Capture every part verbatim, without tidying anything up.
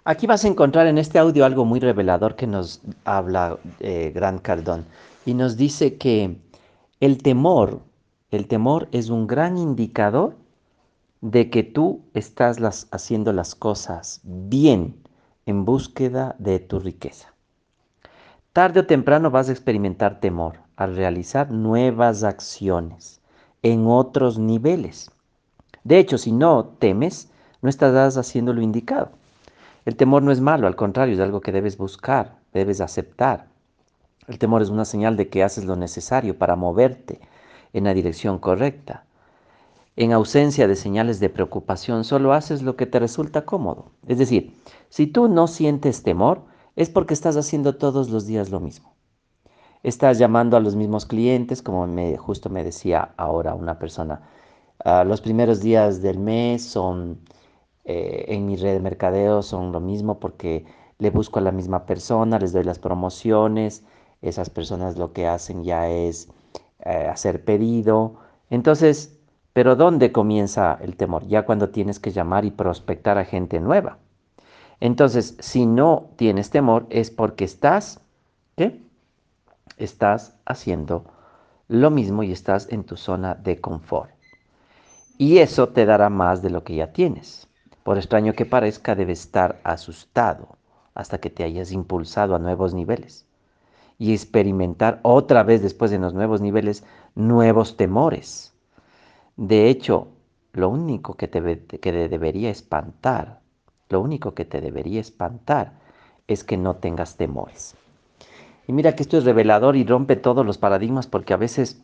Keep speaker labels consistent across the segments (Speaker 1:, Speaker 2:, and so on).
Speaker 1: Aquí vas a encontrar en este audio algo muy revelador que nos habla eh, Grant Cardone y nos dice que el temor, el temor es un gran indicador de que tú estás las- haciendo las cosas bien en búsqueda de tu riqueza. Tarde o temprano vas a experimentar temor al realizar nuevas acciones en otros niveles. De hecho, si no temes, no estarás haciendo lo indicado. El temor no es malo, al contrario, es algo que debes buscar, debes aceptar. El temor es una señal de que haces lo necesario para moverte en la dirección correcta. En ausencia de señales de preocupación, solo haces lo que te resulta cómodo. Es decir, si tú no sientes temor, es porque estás haciendo todos los días lo mismo. Estás llamando a los mismos clientes, como me, justo me decía ahora una persona. Uh, los primeros días del mes son eh, en mi red de mercadeo son lo mismo porque le busco a la misma persona, les doy las promociones, esas personas lo que hacen ya es eh, hacer pedido. Entonces, ¿pero dónde comienza el temor? Ya cuando tienes que llamar y prospectar a gente nueva. Entonces, si no tienes temor es porque estás, ¿qué? Estás haciendo lo mismo y estás en tu zona de confort. Y eso te dará más de lo que ya tienes. Por extraño que parezca, debes estar asustado hasta que te hayas impulsado a nuevos niveles y experimentar otra vez después de los nuevos niveles nuevos temores. De hecho, lo único que te, que te debería espantar, lo único que te debería espantar es que no tengas temores. Y mira que esto es revelador y rompe todos los paradigmas porque a veces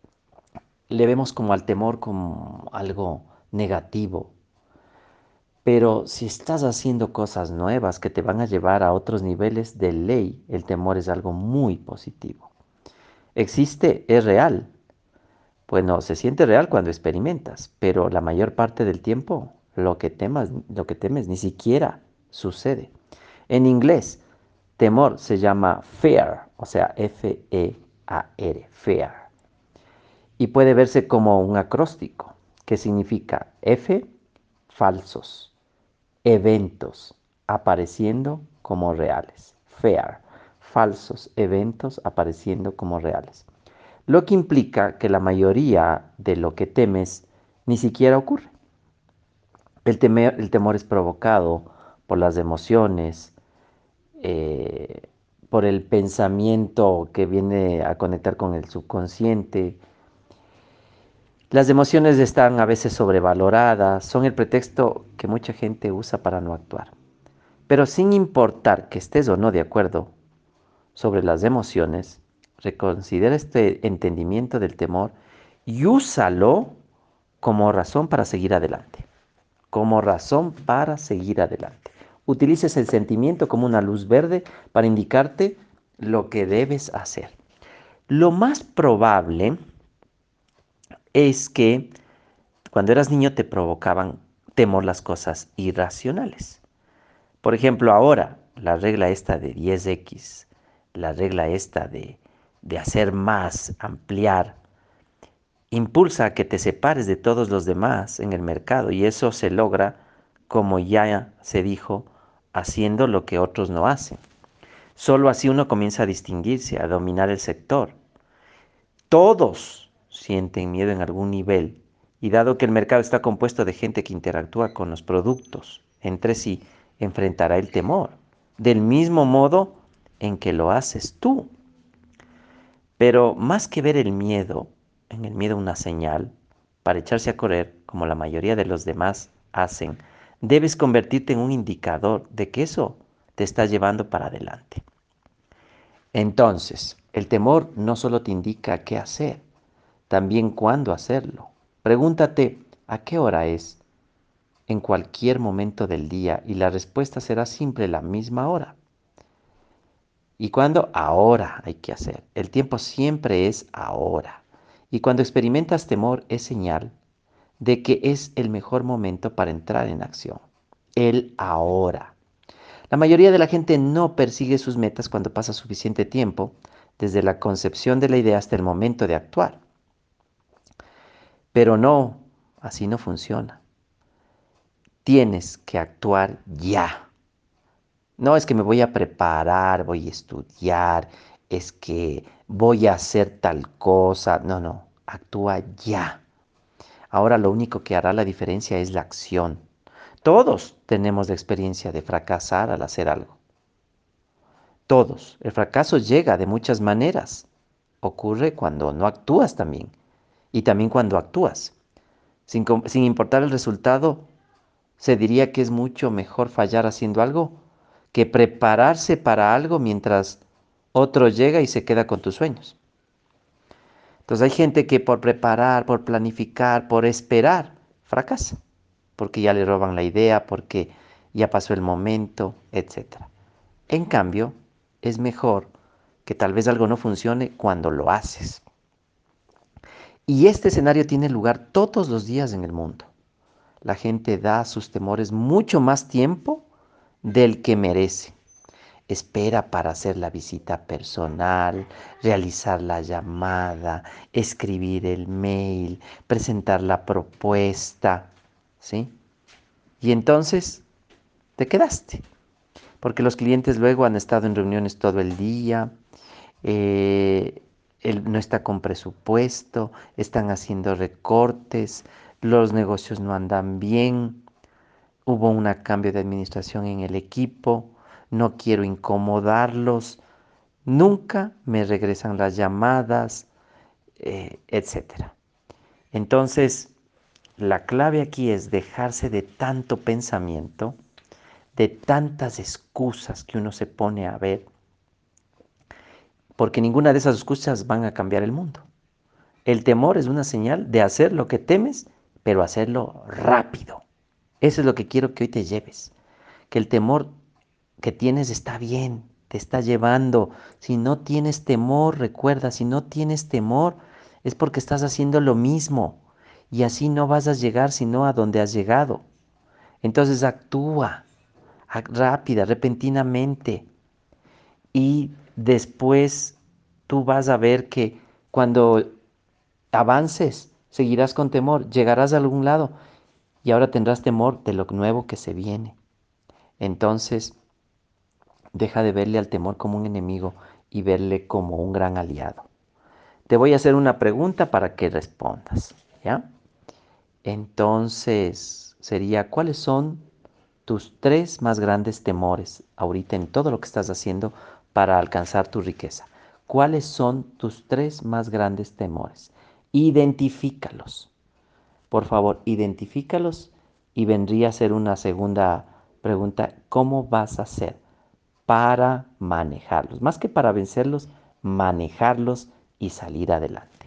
Speaker 1: le vemos como al temor como algo negativo. Pero si estás haciendo cosas nuevas que te van a llevar a otros niveles de ley, el temor es algo muy positivo. ¿Existe? ¿Es real? Bueno, se siente real cuando experimentas, pero la mayor parte del tiempo lo que temas, lo que temes ni siquiera sucede. En inglés, temor se llama fear, o sea, F E A R, fear. Y puede verse como un acróstico, que significa F, falsos, eventos apareciendo como reales. Fear, falsos eventos apareciendo como reales. Lo que implica que la mayoría de lo que temes ni siquiera ocurre. El, temer, el temor es provocado por las emociones, eh, por el pensamiento que viene a conectar con el subconsciente. Las emociones están a veces sobrevaloradas, son el pretexto que mucha gente usa para no actuar. Pero sin importar que estés o no de acuerdo sobre las emociones, reconsidera este entendimiento del temor y úsalo como razón para seguir adelante. Como razón para seguir adelante. Utilices el sentimiento como una luz verde para indicarte lo que debes hacer. Lo más probable es que cuando eras niño te provocaban temor las cosas irracionales. Por ejemplo, ahora, la regla esta de diez equis, la regla esta de, de hacer más, ampliar, impulsa a que te separes de todos los demás en el mercado y eso se logra, como ya se dijo, haciendo lo que otros no hacen. Solo así uno comienza a distinguirse, a dominar el sector. Todos sienten miedo en algún nivel y dado que el mercado está compuesto de gente que interactúa con los productos entre sí, enfrentará el temor, del mismo modo en que lo haces tú. Pero más que ver el miedo, en el miedo una señal, para echarse a correr, como la mayoría de los demás hacen, debes convertirte en un indicador de que eso te está llevando para adelante. Entonces, el temor no solo te indica qué hacer, también cuándo hacerlo. Pregúntate, ¿a qué hora es? En cualquier momento del día y la respuesta será siempre la misma hora. ¿Y cuándo? Ahora hay que hacer. El tiempo siempre es ahora. Y cuando experimentas temor es señal de que es el mejor momento para entrar en acción. El ahora. La mayoría de la gente no persigue sus metas cuando pasa suficiente tiempo desde la concepción de la idea hasta el momento de actuar. Pero no, así no funciona. Tienes que actuar ya. No es que me voy a preparar, voy a estudiar, es que voy a hacer tal cosa. No, no, actúa ya. Ahora lo único que hará la diferencia es la acción. Todos tenemos la experiencia de fracasar al hacer algo. Todos. El fracaso llega de muchas maneras. Ocurre cuando no actúas también. Y también cuando actúas. Sin, com- sin importar el resultado, se diría que es mucho mejor fallar haciendo algo que prepararse para algo mientras otro llega y se queda con tus sueños. Entonces hay gente que por preparar, por planificar, por esperar, fracasa, porque ya le roban la idea, porque ya pasó el momento, etcétera. En cambio, es mejor que tal vez algo no funcione cuando lo haces. Y este escenario tiene lugar todos los días en el mundo. La gente da a sus temores mucho más tiempo del que merece. Espera para hacer la visita personal, realizar la llamada, escribir el mail, presentar la propuesta, ¿sí? Y entonces te quedaste, porque los clientes luego han estado en reuniones todo el día, eh, él no está con presupuesto, están haciendo recortes, los negocios no andan bien, hubo un cambio de administración en el equipo, no quiero incomodarlos, nunca me regresan las llamadas, eh, etcétera. Entonces, la clave aquí es dejarse de tanto pensamiento, de tantas excusas que uno se pone a ver, porque ninguna de esas excusas van a cambiar el mundo. El temor es una señal de hacer lo que temes, pero hacerlo rápido. Eso es lo que quiero que hoy te lleves. Que el temor que tienes está bien, te está llevando. Si no tienes temor, recuerda, si no tienes temor, es porque estás haciendo lo mismo. Y así no vas a llegar sino a donde has llegado. Entonces actúa rápida, repentinamente. Y después tú vas a ver que cuando avances, seguirás con temor, llegarás a algún lado y ahora tendrás temor de lo nuevo que se viene. Entonces, deja de verle al temor como un enemigo y verle como un gran aliado. Te voy a hacer una pregunta para que respondas, ¿ya? Entonces, sería, ¿cuáles son tus tres más grandes temores ahorita en todo lo que estás haciendo para alcanzar tu riqueza? ¿Cuáles son tus tres más grandes temores? Identifícalos. Por favor, identifícalos y vendría a ser una segunda pregunta, ¿cómo vas a hacer para manejarlos? Más que para vencerlos, manejarlos y salir adelante.